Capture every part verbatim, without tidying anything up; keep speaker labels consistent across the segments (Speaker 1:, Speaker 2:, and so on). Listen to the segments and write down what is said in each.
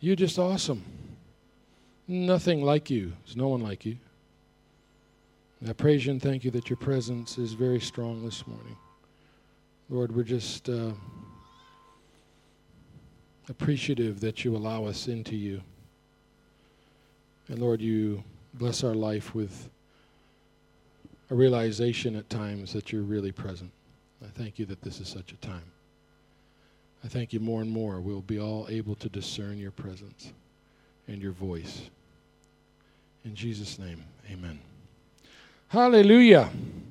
Speaker 1: You're just awesome. Nothing like you. There's no one like you. And I praise you and thank you that your presence is very strong this morning. Lord, we're just uh, appreciative that you allow us into you. And Lord, you bless our life with a realization at times that you're really present. I thank you that this is such a time. I thank you more and more we'll be all able to discern your presence and your voice. In Jesus' name, amen. Hallelujah.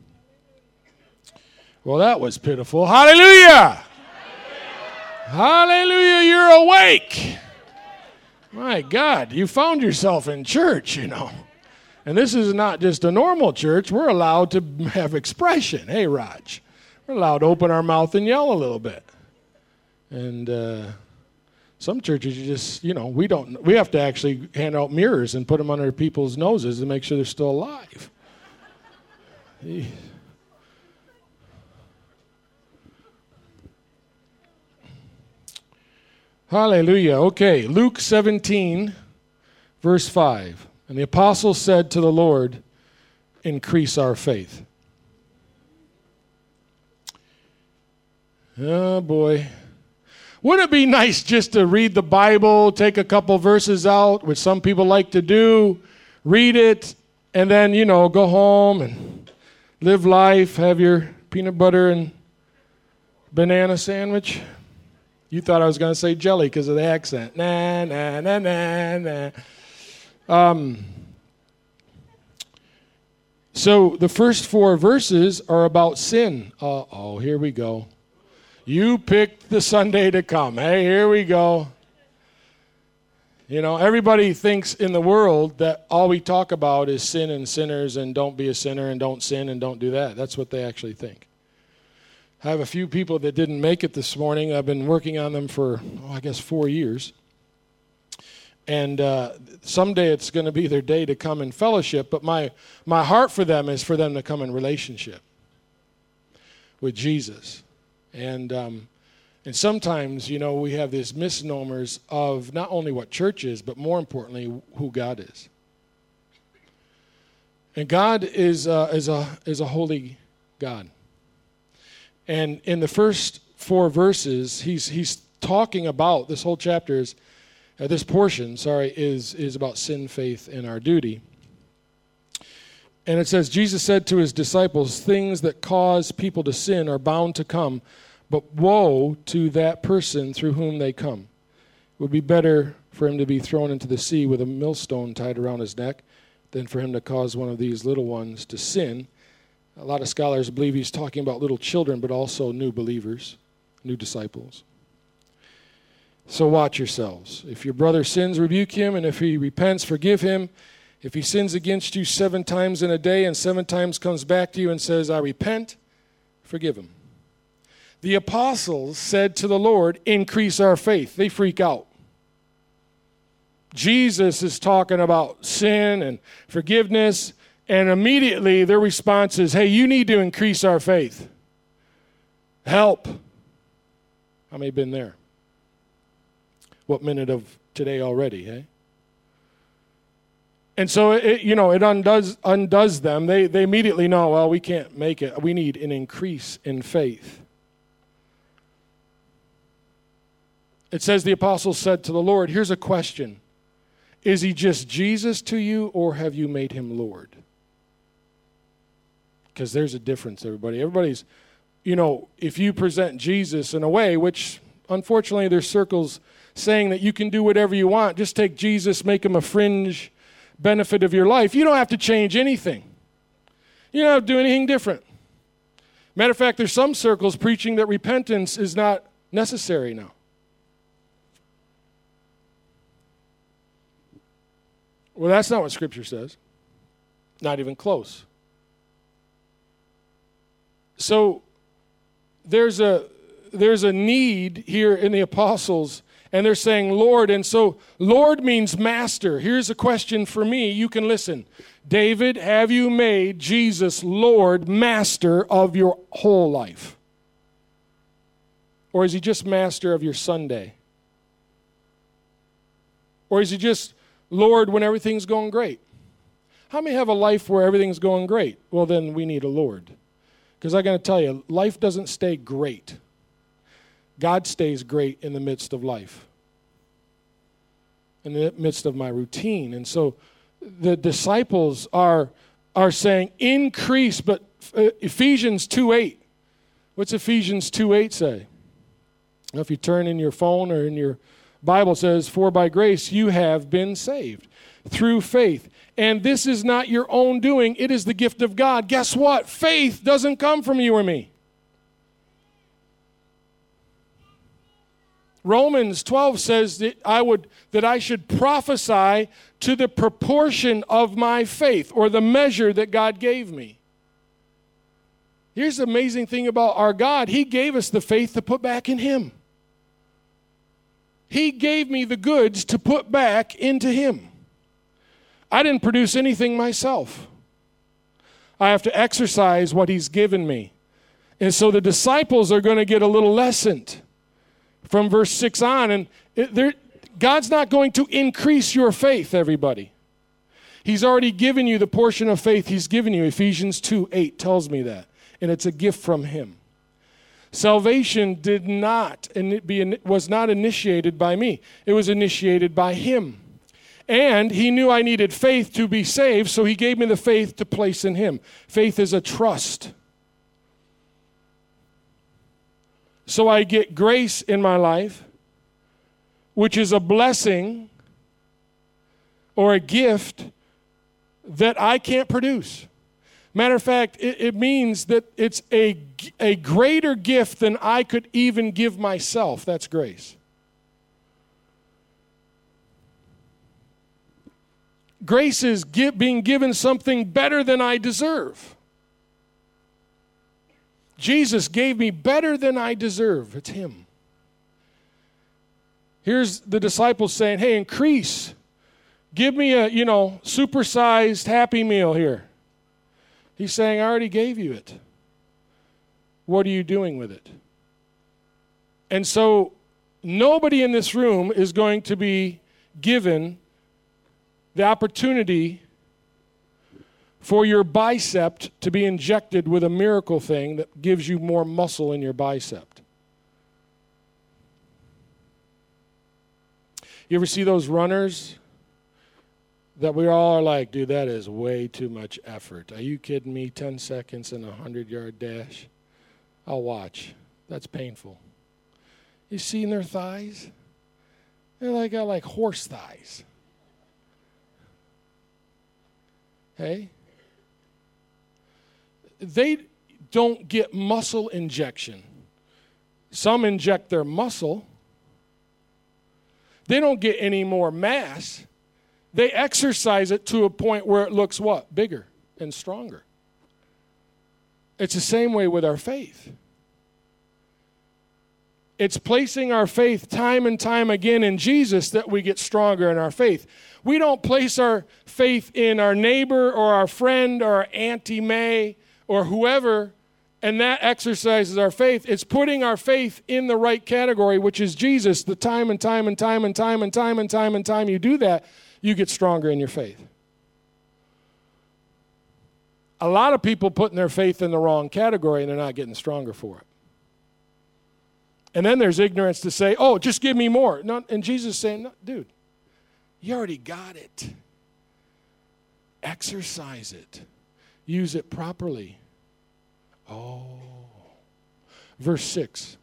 Speaker 1: Well, that was pitiful. Hallelujah. Hallelujah. Hallelujah, you're awake. My God, you found yourself in church, you know. And this is not just a normal church. We're allowed to have expression. Hey, Raj. We're allowed to open our mouth and yell a little bit. And uh, some churches, you just, you know, we don't, we have to actually hand out mirrors and put them under people's noses to make sure they're still alive. Hallelujah. Okay, Luke seventeen, verse five. And the apostles said to the Lord, increase our faith. Oh, boy. Wouldn't it be nice just to read the Bible, take a couple verses out, which some people like to do, read it, and then, you know, go home and live life, have your peanut butter and banana sandwich? You thought I was going to say jelly because of the accent. Nah, nah, nah, nah, nah. Um, so the first four verses are about sin. Uh-oh, here we go. You picked the Sunday to come. Hey, here we go. You know, everybody thinks in the world that all we talk about is sin and sinners and don't be a sinner and don't sin and don't do that. That's what they actually think. I have a few people that didn't make it this morning. I've been working on them for, oh, I guess, four years. And uh, someday it's going to be their day to come in fellowship. But my, my heart for them is for them to come in relationship with Jesus. And um, and sometimes, you know, we have these misnomers of not only what church is, but more importantly, who God is. And God is uh, is a is a holy God. And in the first four verses, he's he's talking about, this whole chapter is, uh, this portion, sorry, is is about sin, faith, and our duty. And it says, Jesus said to his disciples, things that cause people to sin are bound to come, but woe to that person through whom they come. It would be better for him to be thrown into the sea with a millstone tied around his neck than for him to cause one of these little ones to sin. A lot of scholars believe he's talking about little children, but also new believers, new disciples. So watch yourselves. If your brother sins, rebuke him, and if he repents, forgive him. If he sins against you seven times in a day and seven times comes back to you and says, I repent, forgive him. The apostles said to the Lord, increase our faith. They freak out. Jesus is talking about sin and forgiveness, and immediately their response is, hey, you need to increase our faith. Help. How many have been there? What minute of today already, hey? And so, it, you know, it undoes undoes them. They they immediately know, well, we can't make it. We need an increase in faith. It says the apostles said to the Lord, here's a question. Is he just Jesus to you, or have you made him Lord? Because there's a difference, everybody. Everybody's, you know, if you present Jesus in a way, which unfortunately there's circles saying that you can do whatever you want, just take Jesus, make him a fringe benefit of your life. You don't have to change anything. You don't have to do anything different. Matter of fact, there's some circles preaching that repentance is not necessary now. Well, that's not what Scripture says. Not even close. So there's a there's a need here in the apostles, and they're saying, Lord, and so Lord means master. Here's a question for me. You can listen. David, have you made Jesus Lord, master of your whole life? Or is he just master of your Sunday? Or is he just Lord when everything's going great? How many have a life where everything's going great? Well, then we need a Lord. Because I'm going to tell you, life doesn't stay great. God stays great in the midst of life, in the midst of my routine. And so the disciples are, are saying, increase, but Ephesians two eight. What's Ephesians two eight say? Now, if you turn in your phone or in your Bible, it says, for by grace you have been saved through faith. And this is not your own doing. It is the gift of God. Guess what? Faith doesn't come from you or me. Romans twelve says that I would that I should prophesy to the proportion of my faith, or the measure that God gave me. Here's the amazing thing about our God. He gave us the faith to put back in him. He gave me the goods to put back into him. I didn't produce anything myself. I have to exercise what he's given me. And so the disciples are going to get a little lesson from verse six on. And it, God's not going to increase your faith, everybody. He's already given you the portion of faith he's given you. Ephesians two eight tells me that. And it's a gift from him. Salvation did not, and it be, was not initiated by me. It was initiated by him. And he knew I needed faith to be saved, so he gave me the faith to place in him. Faith is a trust. So I get grace in my life, which is a blessing or a gift that I can't produce. Matter of fact, it, it means that it's a, a greater gift than I could even give myself. That's grace. Grace is give, being given something better than I deserve. Jesus gave me better than I deserve. It's him. Here's the disciples saying, hey, increase. Give me a, you know, supersized Happy Meal here. He's saying, I already gave you it. What are you doing with it? And so nobody in this room is going to be given the opportunity for your bicep to be injected with a miracle thing that gives you more muscle in your bicep. You ever see those runners that we all are like, dude, that is way too much effort. Are you kidding me? ten seconds in a hundred-yard dash? I'll watch. That's painful. You seen their thighs? They're like, got like horse thighs. Hey? They don't get muscle injection. Some inject their muscle. They don't get any more mass. They exercise it to a point where it looks what? Bigger and stronger. It's the same way with our faith. It's placing our faith time and time again in Jesus that we get stronger in our faith. We don't place our faith in our neighbor or our friend or our Auntie May or whoever, and that exercises our faith. It's putting our faith in the right category, which is Jesus. The time and time and time and time and time and time and time you do that, you get stronger in your faith. A lot of people putting their faith in the wrong category and they're not getting stronger for it. And then there's ignorance to say, oh, just give me more. No, and Jesus is saying, no, dude, you already got it. Exercise it. Use it properly. Oh. Verse six.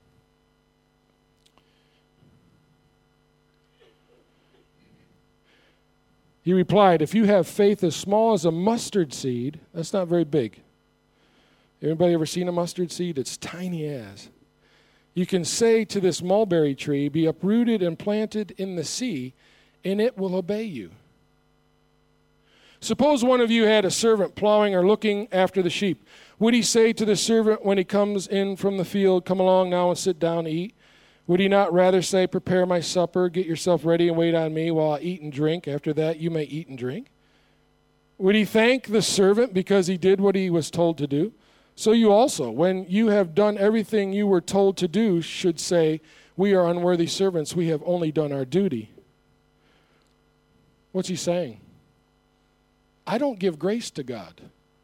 Speaker 1: He replied, if you have faith as small as a mustard seed, that's not very big. Anybody ever seen a mustard seed? It's tiny as. You can say to this mulberry tree, be uprooted and planted in the sea, and it will obey you. Suppose one of you had a servant plowing or looking after the sheep. Would he say to the servant when he comes in from the field, come along now and sit down and eat? Would he not rather say, prepare my supper, get yourself ready and wait on me while I eat and drink? After that, you may eat and drink. Would he thank the servant because he did what he was told to do? So you also, when you have done everything you were told to do, should say, we are unworthy servants. We have only done our duty. What's he saying? I don't give grace to God.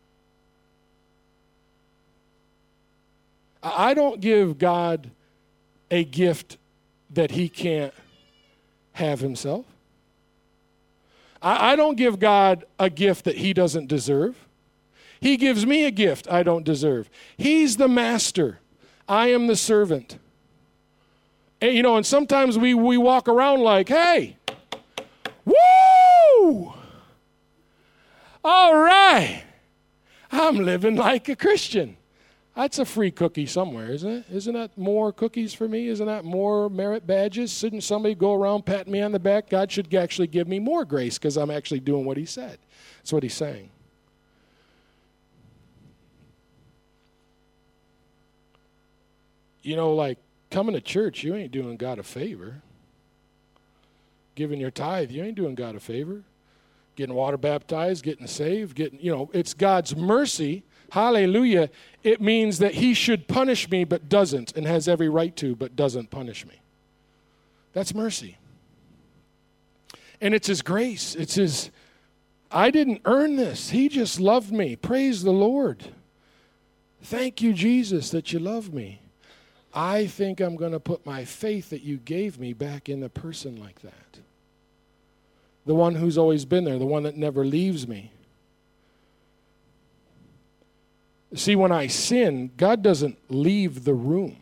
Speaker 1: I don't give God a gift that he can't have himself. I, I don't give God a gift that he doesn't deserve. He gives me a gift I don't deserve. He's the master. I am the servant. And, you know, and sometimes we, we walk around like, hey, woo! All right. I'm living like a Christian. That's a free cookie somewhere, isn't it? Isn't that more cookies for me? Isn't that more merit badges? Shouldn't somebody go around patting me on the back? God should actually give me more grace because I'm actually doing what he said. That's what he's saying. You know, like coming to church, you ain't doing God a favor. Giving your tithe, you ain't doing God a favor. Getting water baptized, getting saved, getting, you know, it's God's mercy. Hallelujah. It means that he should punish me but doesn't, and has every right to but doesn't punish me. That's mercy. And it's his grace. It's his, I didn't earn this. He just loved me. Praise the Lord. Thank you, Jesus, that you love me. I think I'm going to put my faith that you gave me back in a person like that. The one who's always been there, the one that never leaves me. See, when I sin, God doesn't leave the room.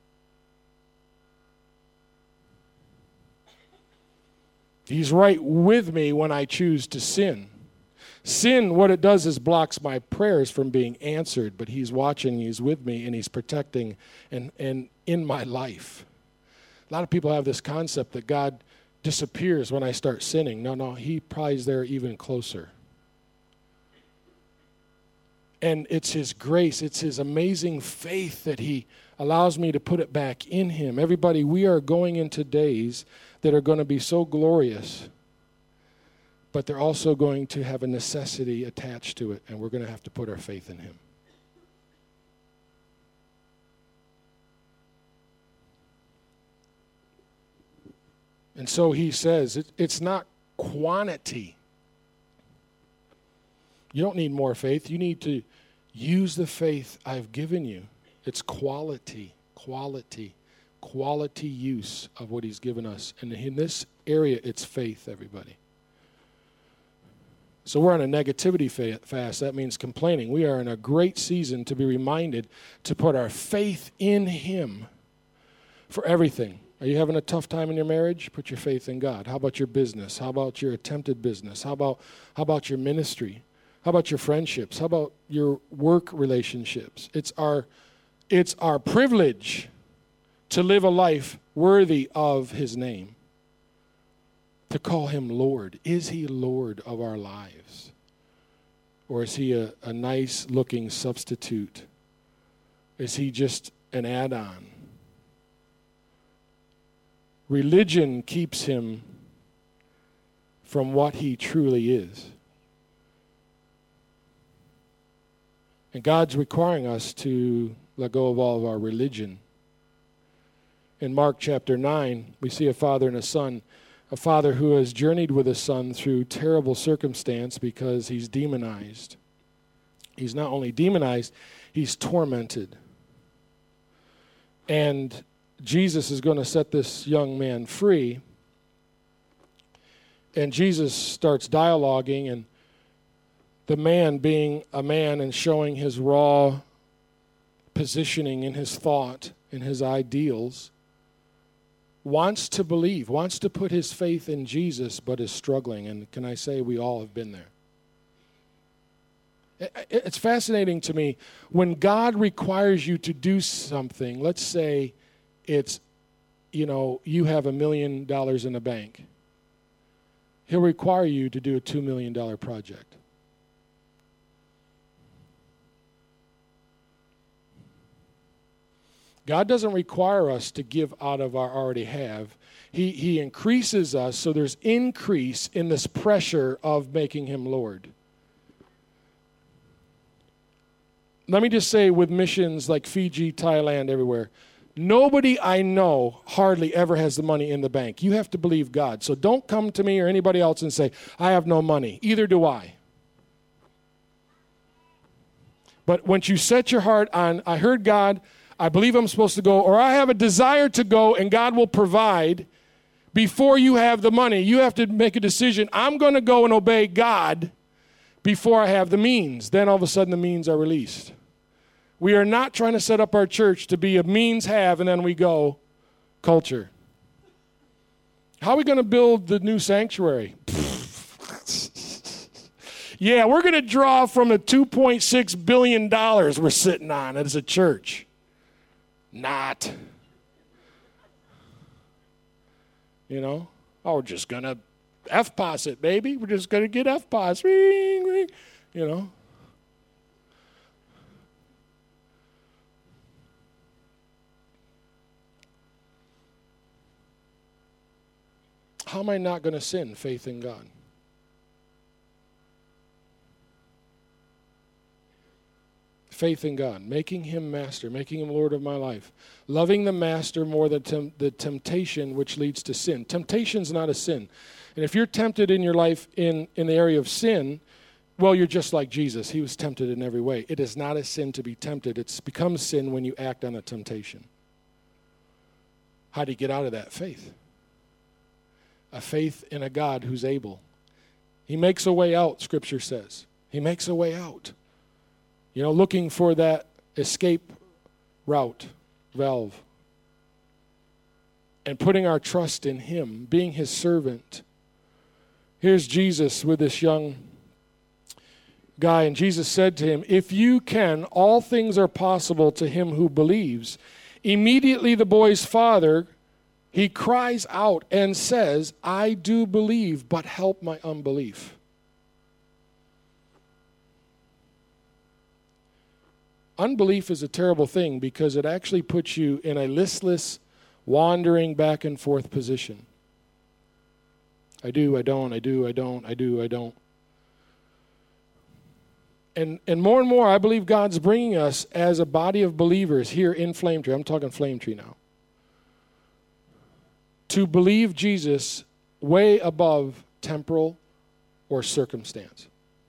Speaker 1: He's right with me when I choose to sin. Sin, what it does is blocks my prayers from being answered, but he's watching, he's with me, and he's protecting and, and in my life. A lot of people have this concept that God disappears when I start sinning. No, no, he probably is there even closer. And it's his grace, it's his amazing faith that he allows me to put it back in him. Everybody, we are going into days that are going to be so glorious, but they're also going to have a necessity attached to it, and we're going to have to put our faith in him. And so he says, it, it's not quantity. You don't need more faith. You need to use the faith I've given you. It's quality, quality, quality use of what he's given us. And in this area, it's faith, everybody. So we're on a negativity fast. That means complaining. We are in a great season to be reminded to put our faith in him for everything. Are you having a tough time in your marriage? Put your faith in God. How about your business? How about your attempted business? How about how about your ministry? How about your friendships? How about your work relationships? It's our it's our privilege to live a life worthy of his name. To call him Lord. Is he Lord of our lives? Or is he a, a nice looking substitute? Is he just an add-on? Religion keeps him from what he truly is. And God's requiring us to let go of all of our religion. In Mark chapter nine, we see a father and a son, a father who has journeyed with his son through terrible circumstance because he's demonized. He's not only demonized, he's tormented. And Jesus is going to set this young man free. And Jesus starts dialoguing, and the man, being a man and showing his raw positioning in his thought, in his ideals, wants to believe, wants to put his faith in Jesus, but is struggling. And can I say we all have been there? It's fascinating to me when God requires you to do something. Let's say it's, you know, you have a million dollars in the bank. He'll require you to do a two million dollars project. God doesn't require us to give out of our already have. He, he increases us, so there's increase in this pressure of making him Lord. Let me just say with missions like Fiji, Thailand, everywhere, Nobody I know hardly ever has the money in the bank. You have to believe God. So don't come to me or anybody else and say, I have no money. Either do I. But once you set your heart on, I heard God, I believe I'm supposed to go, or I have a desire to go and God will provide, before you have the money, you have to make a decision. I'm going to go and obey God before I have the means. Then all of a sudden the means are released. We are not trying to set up our church to be a means have and then we go culture. How are we going to build the new sanctuary? Yeah, we're going to draw from the two point six billion dollars we're sitting on as a church. Not. You know, oh, we're just going to F P O S it, baby. We're just going to get F P O S. Ring, ring. You know. How am I not going to sin? Faith in God. Faith in God, making him master, making him Lord of my life, loving the master more than tem- the temptation which leads to sin. Temptation's not a sin. And if you're tempted in your life in, in the area of sin, well, you're just like Jesus. He was tempted in every way. It is not a sin to be tempted. It's becomes sin when you act on a temptation. How do you get out of that? Faith. A faith in a God who's able. He makes a way out, Scripture says. He makes a way out. You know, looking for that escape route, valve. And putting our trust in him, being his servant. Here's Jesus with this young guy, and Jesus said to him, if you can, all things are possible to him who believes. Immediately the boy's father, he cries out and says, I do believe, but help my unbelief. Unbelief is a terrible thing because it actually puts you in a listless, wandering back and forth position. I do, I don't, I do, I don't, I do, I don't. And and more and more, I believe God's bringing us as a body of believers here in Flame Tree. I'm talking Flame Tree now. To believe Jesus way above temporal or circumstance.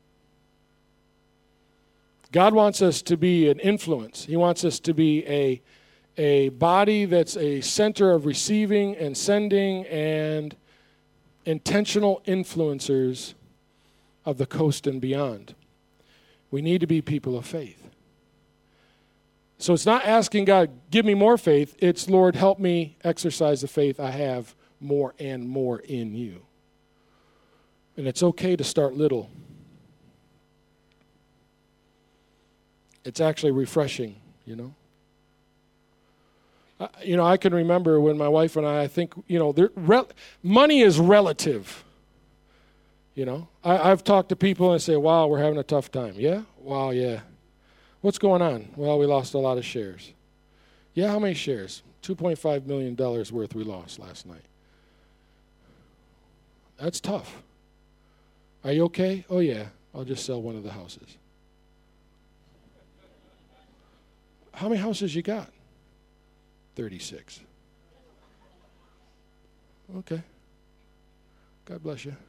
Speaker 1: God wants us to be an influence. He wants us to be a, a body that's a center of receiving and sending and intentional influencers of the coast and beyond. We need to be people of faith. So it's not asking God, give me more faith. It's, Lord, help me exercise the faith I have more and more in you. And it's okay to start little. It's actually refreshing, you know. Uh, you know, I can remember when my wife and I, I think, you know, re- money is relative. You know, I, I've talked to people and say, wow, we're having a tough time. Yeah? Wow, yeah. What's going on? Well, we lost a lot of shares. Yeah, how many shares? two point five million dollars worth we lost last night. That's tough. Are you okay? Oh, yeah. I'll just sell one of the houses. How many houses you got? thirty-six. Okay. God bless you.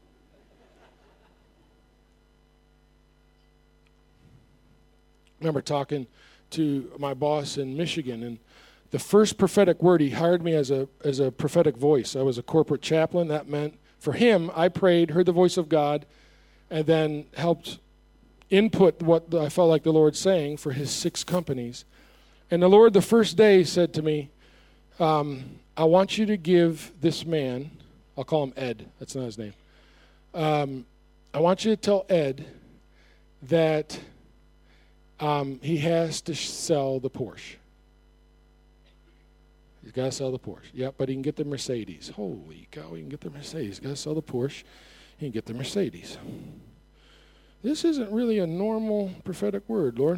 Speaker 1: I remember talking to my boss in Michigan, and the first prophetic word, he hired me as a as a prophetic voice. I was a corporate chaplain. That meant for him, I prayed, heard the voice of God, and then helped input what I felt like the Lord saying for his six companies. And the Lord the first day said to me, um, I want you to give this man, I'll call him Ed, that's not his name. Um, I want you to tell Ed that um, he has to sh- sell the Porsche. He's got to sell the Porsche. Yep, but he can get the Mercedes. Holy cow, he can get the Mercedes. He's got to sell the Porsche. He can get the Mercedes. This isn't really a normal prophetic word, Lord.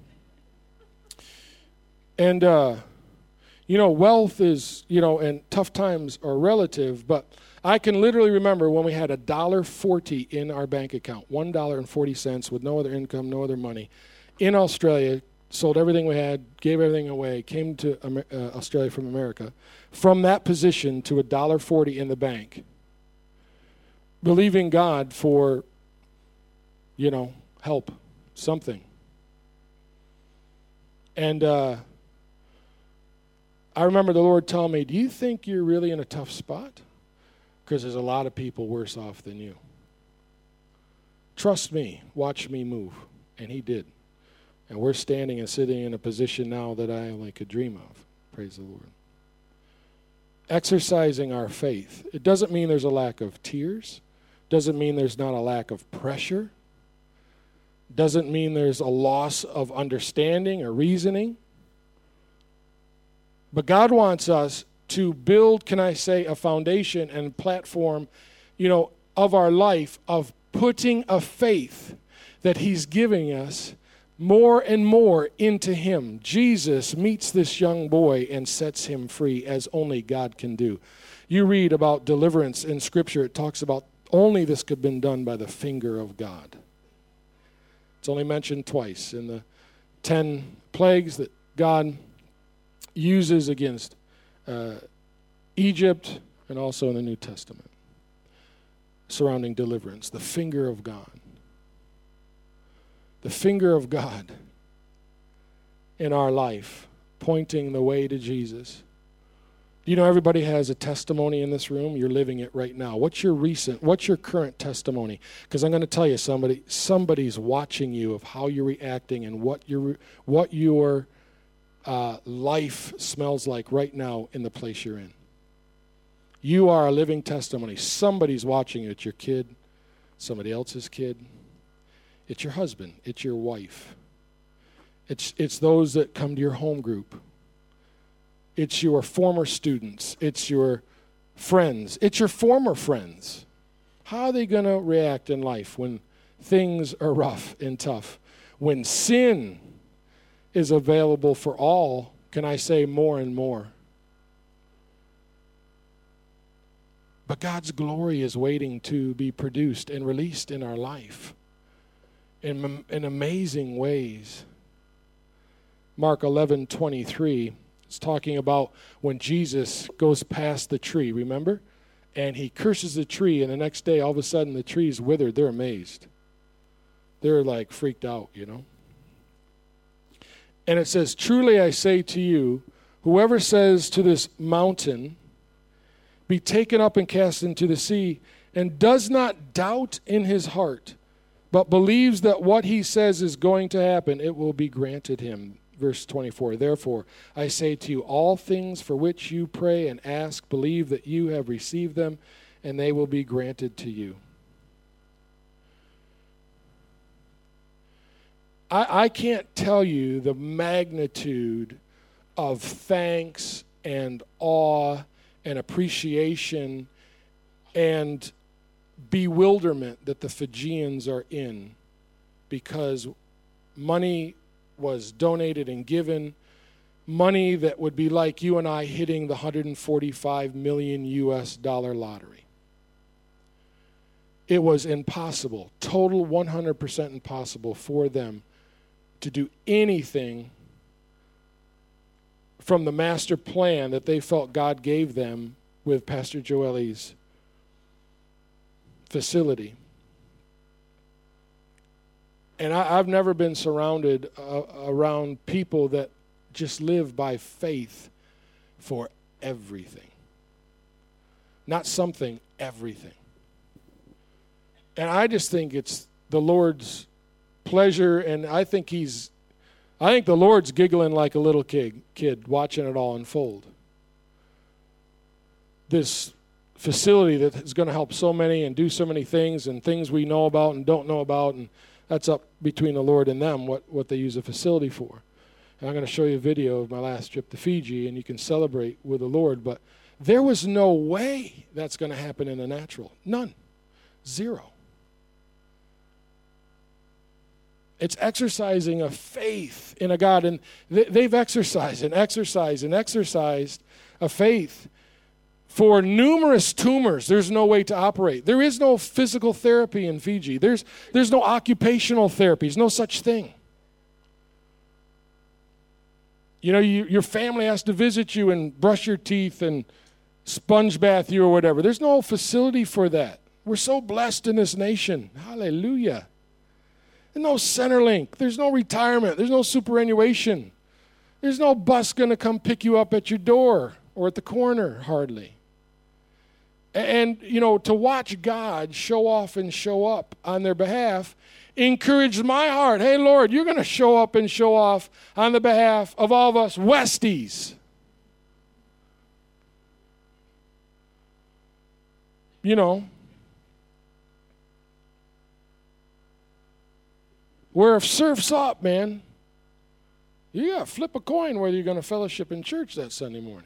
Speaker 1: And, uh, you know, wealth is, you know, and tough times are relative, but I can literally remember when we had a dollar forty in our bank account, one dollar and forty cents with no other income, no other money, in Australia, sold everything we had, gave everything away, came to Amer- uh, Australia from America, from that position to a dollar forty in the bank, believing God for, you know, help, something. And uh, I remember the Lord telling me, do you think you're really in a tough spot? Because there's a lot of people worse off than you. Trust me, watch me move. And he did. And we're standing and sitting in a position now that I only could dream of. Praise the Lord. Exercising our faith. It doesn't mean there's a lack of tears. Doesn't mean there's not a lack of pressure. Doesn't mean there's a loss of understanding or reasoning. But God wants us to build, can I say, a foundation and platform, you know, of our life, of putting a faith that he's giving us more and more into him. Jesus meets this young boy and sets him free as only God can do. You read about deliverance in Scripture. It talks about only this could have been done by the finger of God. It's only mentioned twice in the ten plagues that God uses against uh, Egypt and also in the New Testament surrounding deliverance. The finger of God. The finger of God in our life, pointing the way to Jesus. You know, everybody has a testimony in this room. You're living it right now. What's your recent, what's your current testimony? Because I'm going to tell you, somebody, somebody's watching you of how you're reacting and what your, what your uh, life smells like right now in the place you're in. You are a living testimony. Somebody's watching you. It's your kid, somebody else's kid. It's your husband. It's your wife. It's it's those that come to your home group. It's your former students. It's your friends. It's your former friends. How are they going to react in life when things are rough and tough? When sin is available for all, can I say more and more? But God's glory is waiting to be produced and released in our life in, in amazing ways. Mark eleven twenty-three is talking about when Jesus goes past the tree, remember? And he curses the tree, and the next day, all of a sudden, the tree's withered. They're amazed. They're like freaked out, you know? And it says, truly I say to you, whoever says to this mountain, be taken up and cast into the sea, and does not doubt in his heart, but believes that what he says is going to happen, it will be granted him. Verse twenty-four, therefore, I say to you, all things for which you pray and ask, believe that you have received them, and they will be granted to you. I, I can't tell you the magnitude of thanks and awe and appreciation and bewilderment that the Fijians are in, because money was donated and given, money that would be like you and I hitting the one hundred forty-five million U S dollar lottery. It was impossible, total one hundred percent impossible for them to do anything from the master plan that they felt God gave them with Pastor Joelle's facility. And I, I've never been surrounded uh, around people that just live by faith for everything. Not something, everything. And I just think it's the Lord's pleasure, and I think he's, I think the Lord's giggling like a little kid, kid watching it all unfold. This facility that is going to help so many and do so many things, and things we know about and don't know about, and that's up between the Lord and them, what, what they use a facility for. And I'm going to show you a video of my last trip to Fiji, and you can celebrate with the Lord. But there was no way that's going to happen in the natural. None. Zero. It's exercising a faith in a God. And they, they've exercised and exercised and exercised a faith for numerous tumors. There's no way to operate. There is no physical therapy in Fiji. There's, there's no occupational therapy. There's no such thing. You know, you, your family has to visit you and brush your teeth and sponge bath you or whatever. There's no facility for that. We're so blessed in this nation. Hallelujah. There's no Centerlink. There's no retirement. There's no superannuation. There's no bus going to come pick you up at your door or at the corner, hardly. And, you know, to watch God show off and show up on their behalf encouraged my heart. Hey, Lord, you're going to show up and show off on the behalf of all of us Westies. You know, where if surf's up, man, you got to flip a coin whether you're going to fellowship in church that Sunday morning.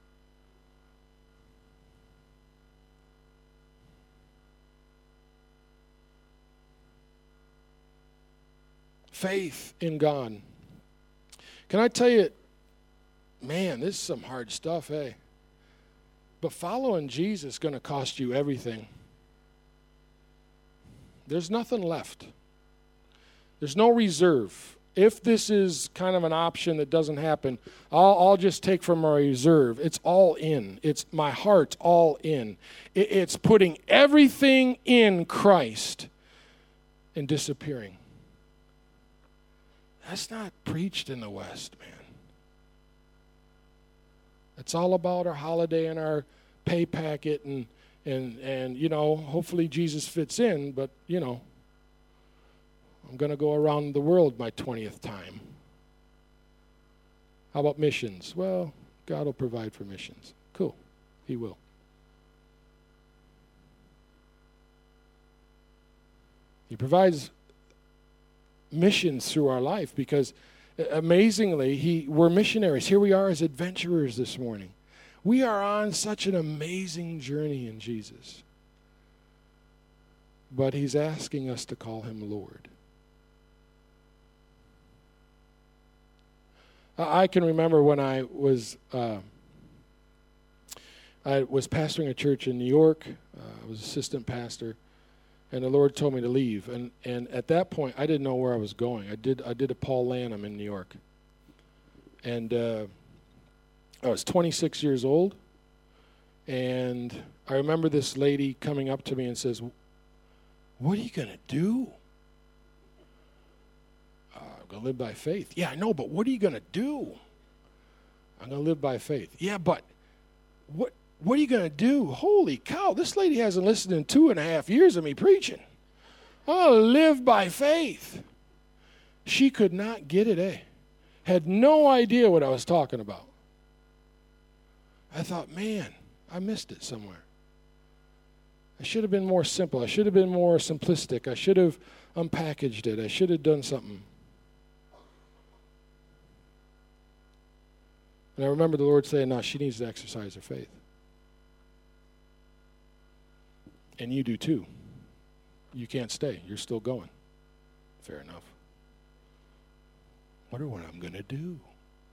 Speaker 1: Faith in God. Can I tell you, man, this is some hard stuff, hey? But following Jesus is going to cost you everything. There's nothing left. There's no reserve. If this is kind of an option that doesn't happen, I'll, I'll just take from my reserve. It's all in. It's my heart all in. It, it's putting everything in Christ and disappearing. That's not preached in the West, man. It's all about our holiday and our pay packet and, and, and you know, hopefully Jesus fits in, but, you know, I'm going to go around the world my twentieth time. How about missions? Well, God will provide for missions. Cool. He will. He provides missions through our life because amazingly, he, we're missionaries. Here we are as adventurers this morning. We are on such an amazing journey in Jesus. But he's asking us to call him Lord. I can remember when I was uh, I was pastoring a church in New York. Uh, I was assistant pastor, and the Lord told me to leave. And, and at that point, I didn't know where I was going. I did I did a Paul Lanham in New York, and uh, I was twenty-six years old. And I remember this lady coming up to me and says, "What are you gonna do?" I'm going to live by faith. Yeah, I know, but what are you going to do? I'm going to live by faith. Yeah, but what what are you going to do? Holy cow, this lady hasn't listened in two and a half years of me preaching. I'm going to live by faith. She could not get it, eh? Had no idea what I was talking about. I thought, man, I missed it somewhere. I should have been more simple. I should have been more simplistic. I should have unpackaged it. I should have done something. And I remember the Lord saying, no, she needs to exercise her faith. And you do too. You can't stay. You're still going. Fair enough. Wonder what I'm going to do.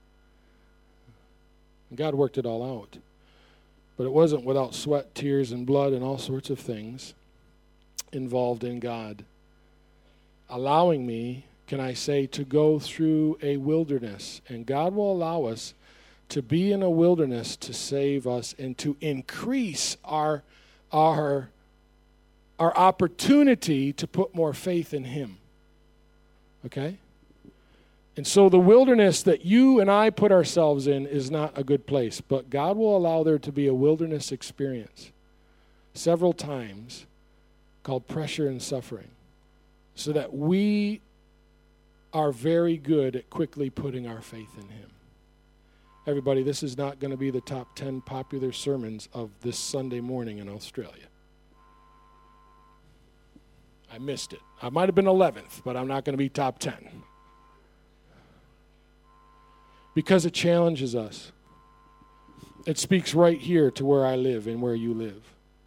Speaker 1: And God worked it all out. But it wasn't without sweat, tears, and blood and all sorts of things involved in God allowing me, can I say, to go through a wilderness. And God will allow us to be in a wilderness to save us and to increase our, our, our opportunity to put more faith in him. Okay? And so the wilderness that you and I put ourselves in is not a good place, but God will allow there to be a wilderness experience several times called pressure and suffering so that we are very good at quickly putting our faith in him. Everybody, this is not going to be the top ten popular sermons of this Sunday morning in Australia. I missed it. I might have been eleventh, but I'm not going to be top ten. Because it challenges us. It speaks right here to where I live and where you live.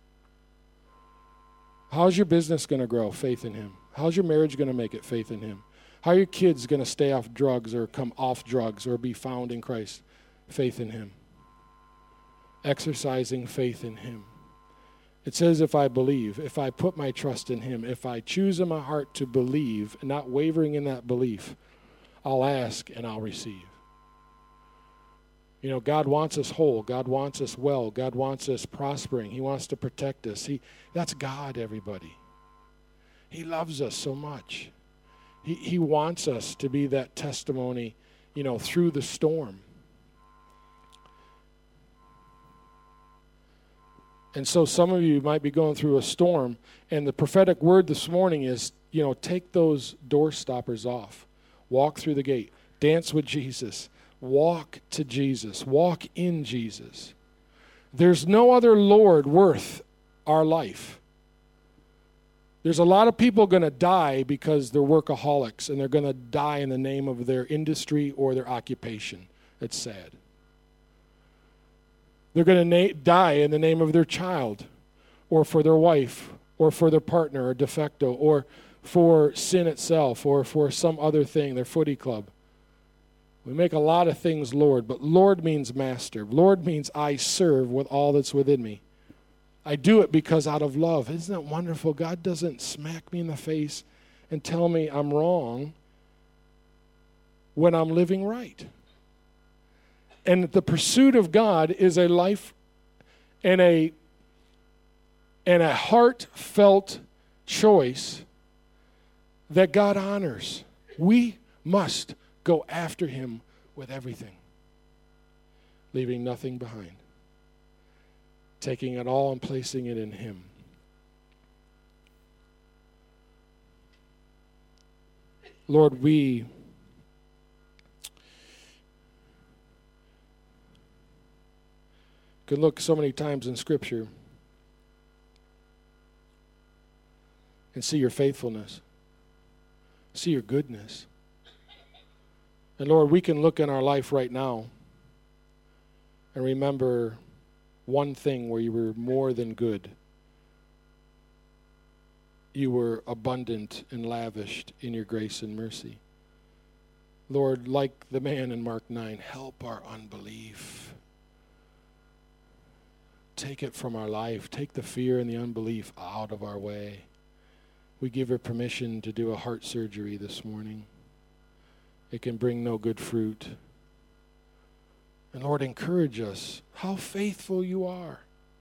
Speaker 1: How's your business going to grow? Faith in him. How's your marriage going to make it? Faith in him. How are your kids going to stay off drugs or come off drugs or be found in Christ? Faith in him. Exercising faith in him. It says if I believe, if I put my trust in him, if I choose in my heart to believe, and not wavering in that belief, I'll ask and I'll receive. You know, God wants us whole. God wants us well. God wants us prospering. He wants to protect us. He, that's God, everybody. He loves us so much. He, he wants us to be that testimony, you know, through the storm. And so some of you might be going through a storm, and the prophetic word this morning is, you know, take those door stoppers off. Walk through the gate. Dance with Jesus. Walk to Jesus. Walk in Jesus. There's no other Lord worth our life. There's a lot of people going to die because they're workaholics, and they're going to die in the name of their industry or their occupation. It's sad. They're going to na- die in the name of their child, or for their wife, or for their partner, or de facto, or for sin itself, or for some other thing, their footy club. We make a lot of things Lord, but Lord means master. Lord means I serve with all that's within me. I do it because out of love. Isn't that wonderful? God doesn't smack me in the face and tell me I'm wrong when I'm living right. And the pursuit of God is a life and a and a heartfelt choice that God honors. We must go after him with everything, leaving nothing behind, taking it all and placing it in him. Lord, we can look so many times in Scripture and see your faithfulness, see your goodness. And Lord, we can look in our life right now and remember one thing where you were more than good. You were abundant and lavished in your grace and mercy. Lord, like the man in Mark nine, help our unbelief. Take it from our life. Take the fear and the unbelief out of our way. We give her permission to do a heart surgery this morning. It can bring no good fruit. And Lord, encourage us how faithful you are.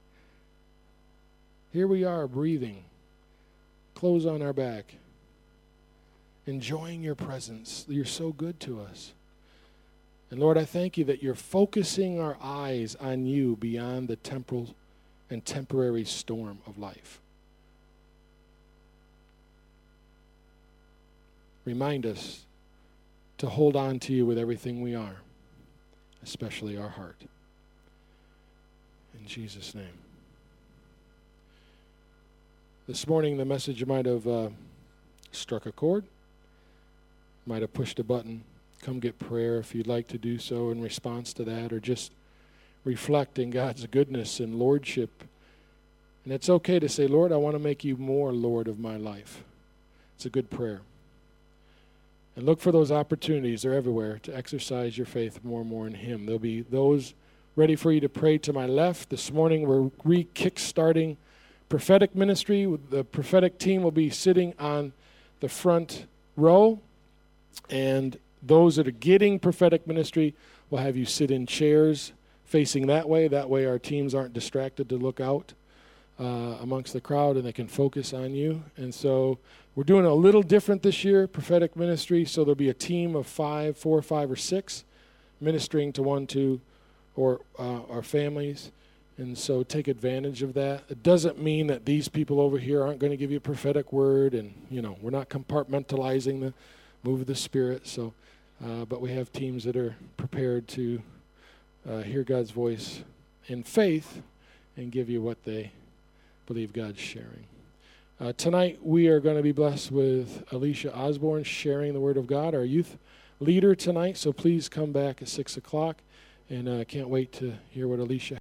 Speaker 1: Here we are breathing, clothes on our back, enjoying your presence. You're so good to us. And Lord, I thank you that you're focusing our eyes on you beyond the temporal and temporary storm of life. Remind us to hold on to you with everything we are, especially our heart. In Jesus' name. This morning, the message might have uh, struck a chord, might have pushed a button. Come get prayer if you'd like to do so in response to that, or just reflect in God's goodness and lordship. And it's okay to say, Lord, I want to make you more Lord of my life. It's a good prayer. And look for those opportunities. They're everywhere to exercise your faith more and more in him. There'll be those ready for you to pray to my left. This morning we're re-kick-starting prophetic ministry. The prophetic team will be sitting on the front row. And those that are getting prophetic ministry will have you sit in chairs facing that way. That way our teams aren't distracted to look out uh, amongst the crowd, and they can focus on you. And so we're doing a little different this year, prophetic ministry. So there'll be a team of five, four, five, or six ministering to one, two, or uh, our families. And so take advantage of that. It doesn't mean that these people over here aren't going to give you a prophetic word. And, you know, we're not compartmentalizing the move of the Spirit. So, uh, but we have teams that are prepared to uh, hear God's voice in faith and give you what they believe God's sharing. Uh, tonight we are going to be blessed with Alicia Osborne sharing the Word of God, our youth leader tonight. So please come back at six o'clock, and I uh, can't wait to hear what Alicia